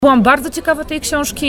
Byłam bardzo ciekawa tej książki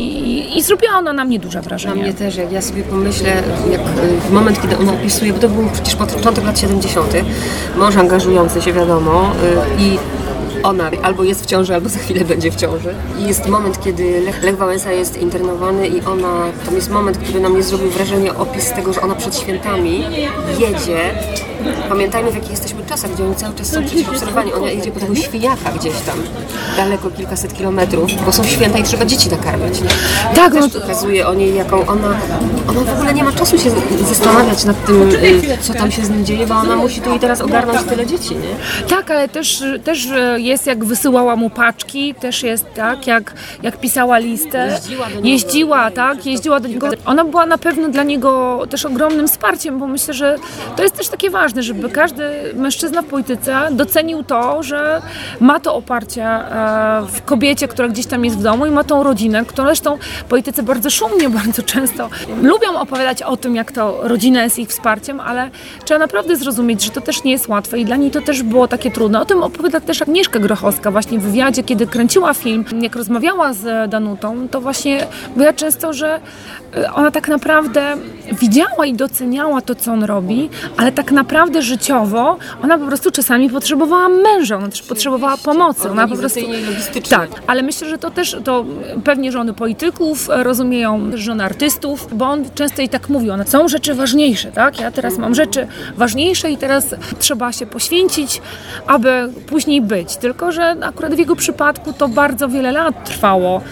i zrobiła ona na mnie duże wrażenie. Na mnie też, jak ja sobie pomyślę, jak w moment, kiedy ona opisuje, bo to był przecież początek lat 70., mąż angażujący się, wiadomo, i ona albo jest w ciąży, albo za chwilę będzie w ciąży. I jest moment, kiedy Lech Wałęsa jest internowany i ona, tam jest moment, który na mnie zrobił wrażenie, opis tego, że ona przed świętami jedzie. Pamiętajmy, w jakich jesteśmy czasach, gdzie oni cały czas są przecież obserwowani. Ona jedzie po tego świniaka gdzieś tam, daleko, kilkaset kilometrów, bo są święta i trzeba dzieci nakarmić. Tak, też pokazuje o niej, jaką ona w ogóle nie ma czasu się zastanawiać nad tym, co tam się z nim dzieje, bo ona musi tu i teraz ogarnąć tyle dzieci, nie? Tak, ale też jest, jak wysyłała mu paczki, też jest tak, jak pisała listę. Jeździła do niego. Ona była na pewno dla niego też ogromnym wsparciem, bo myślę, że to jest też takie ważne, żeby każdy mężczyzna w polityce docenił to, że ma to oparcie w kobiecie, która gdzieś tam jest w domu i ma tą rodzinę, którą zresztą politycy bardzo szumnie, bardzo często lubią opowiadać o tym, jak to rodzina jest ich wsparciem, ale trzeba naprawdę zrozumieć, że to też nie jest łatwe i dla niej to też było takie trudne. O tym opowiada też Agnieszka Grochowska właśnie w wywiadzie, kiedy kręciła film, jak rozmawiała z Danutą, to właśnie mówiła często, że ona tak naprawdę widziała i doceniała to, co on robi, ale tak naprawdę życiowo ona po prostu czasami potrzebowała męża, ona też potrzebowała pomocy. Ona po prostu tak, ale myślę, że to też to pewnie żony polityków rozumieją, żony artystów, bo on często i tak mówi, one są rzeczy ważniejsze, tak? Ja teraz mam rzeczy ważniejsze i teraz trzeba się poświęcić, aby później być. Tylko że akurat w jego przypadku to bardzo wiele lat trwało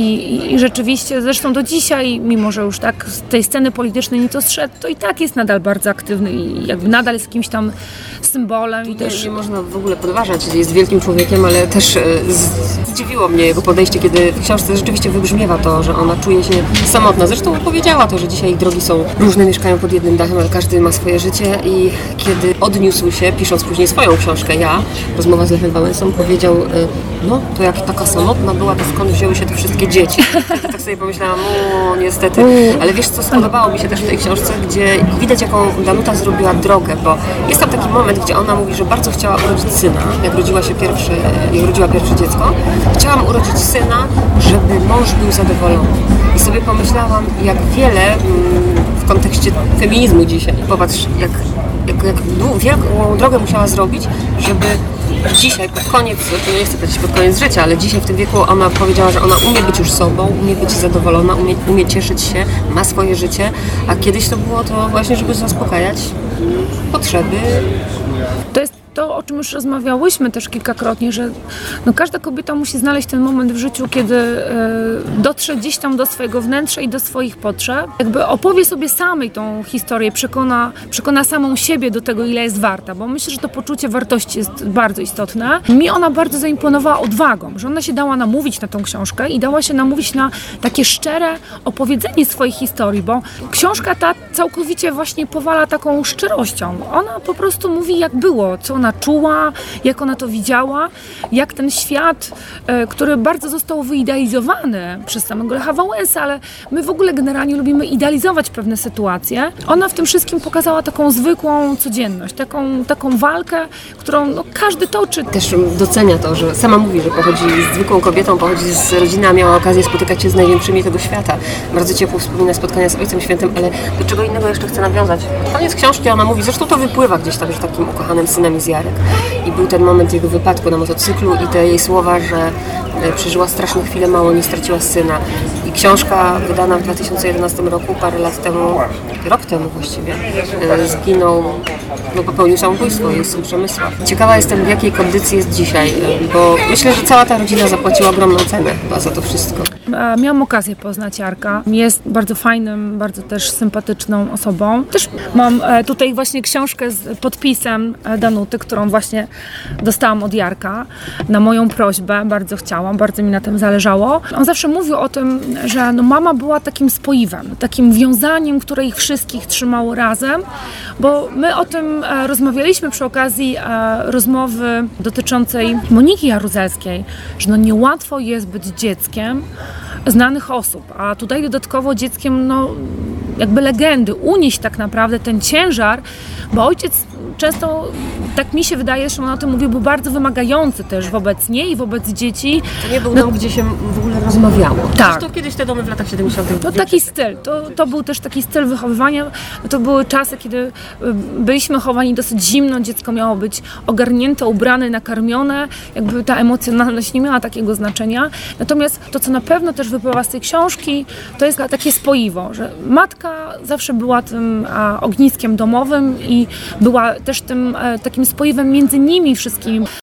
i rzeczywiście, zresztą do dzisiaj, mimo że już tak z tej sceny politycznej nieco zszedł, to i tak jest nadal bardzo aktywny i jakby nadal jest jakimś tam symbolem. I też nie można w ogóle podważać, że jest wielkim człowiekiem, ale też zdziwiło mnie jego podejście, kiedy w książce rzeczywiście wybrzmiewa to, że ona czuje się samotna. Zresztą powiedziała to, że dzisiaj ich drogi są różne, mieszkają pod jednym dachem, ale każdy ma swoje życie i kiedy odniósł się, pisząc później swoją książkę, rozmowa z Lechem Wałęsą, powiedział, no to jak taka samotna była, to skąd wzięły się te wszystkie dzieci? I tak sobie pomyślałam, niestety. Ale wiesz, co spodobało mi się też w tej książce, gdzie widać, jaką Danuta zrobiła drogę, bo jest tam taki moment, gdzie ona mówi, że bardzo chciała urodzić syna, jak rodziła pierwsze dziecko. Chciałam urodzić syna, żeby mąż był zadowolony. I sobie pomyślałam, jak wiele w kontekście feminizmu dzisiaj, popatrz, jak wielką drogę musiała zrobić, żeby dzisiaj, pod koniec, nie chcę powiedzieć pod koniec życia, ale dzisiaj w tym wieku ona powiedziała, że ona umie być już sobą, umie być zadowolona, umie cieszyć się, ma swoje życie, a kiedyś to było to właśnie, żeby zaspokajać potrzeby. To jest to, o czym już rozmawiałyśmy też kilkakrotnie, że każda kobieta musi znaleźć ten moment w życiu, kiedy dotrze gdzieś tam do swojego wnętrza i do swoich potrzeb. Jakby opowie sobie samej tą historię, przekona samą siebie do tego, ile jest warta, bo myślę, że to poczucie wartości jest bardzo istotne. Mi ona bardzo zaimponowała odwagą, że ona się dała namówić na tą książkę i dała się namówić na takie szczere opowiedzenie swojej historii, bo książka ta całkowicie właśnie powala taką szczerością. Ona po prostu mówi, jak było, co ona czuła, jak ona to widziała, jak ten świat, który bardzo został wyidealizowany przez samego Lecha Wałęsę, ale my w ogóle generalnie lubimy idealizować pewne sytuacje. Ona w tym wszystkim pokazała taką zwykłą codzienność, taką walkę, którą każdy toczy. Też docenia to, że sama mówi, że pochodzi z zwykłą kobietą, pochodzi z rodziny, a miała okazję spotykać się z największymi tego świata. Bardzo ciepło wspomina spotkania z Ojcem Świętym, ale do czego innego jeszcze chcę nawiązać. Pod koniec książki ona mówi, zresztą to wypływa gdzieś tam, że takim ukochanym synem jest Jarek. I był ten moment jego wypadku na motocyklu i te jej słowa, że przeżyła straszne chwile, mało nie straciła syna. I książka wydana w 2011 roku, parę lat temu, rok temu właściwie, zginął, popełnił samobójstwo, jej syn Przemysław. Ciekawa jestem, w jakiej kondycji jest dzisiaj, bo myślę, że cała ta rodzina zapłaciła ogromną cenę chyba za to wszystko. Miałam okazję poznać Jarka. Jest bardzo fajnym, bardzo też sympatyczną osobą. Też mam tutaj właśnie książkę z podpisem Danuty, którą właśnie dostałam od Jarka na moją prośbę. Bardzo chciałam, bardzo mi na tym zależało. On zawsze mówił o tym, że mama była takim spoiwem, takim wiązaniem, które ich wszystkich trzymało razem, bo my o tym rozmawialiśmy przy okazji rozmowy dotyczącej Moniki Jaruzelskiej, że niełatwo jest być dzieckiem znanych osób, a tutaj dodatkowo dzieckiem jakby legendy, unieść tak naprawdę ten ciężar, bo ojciec często, tak mi się wydaje, że on o tym mówił, był bardzo wymagający też wobec niej i wobec dzieci. To nie był dom, gdzie się w ogóle rozmawiało. Tak. To kiedyś te domy w latach 70. To taki styl, to był też taki styl wychowywania. To były czasy, kiedy byliśmy chowani dosyć zimno, dziecko miało być ogarnięte, ubrane, nakarmione, jakby ta emocjonalność nie miała takiego znaczenia. Natomiast to, co na pewno też wypływa z tej książki, to jest takie spoiwo, że matka zawsze była tym ogniskiem domowym i była też tym takim spoiwem między nimi wszystkimi.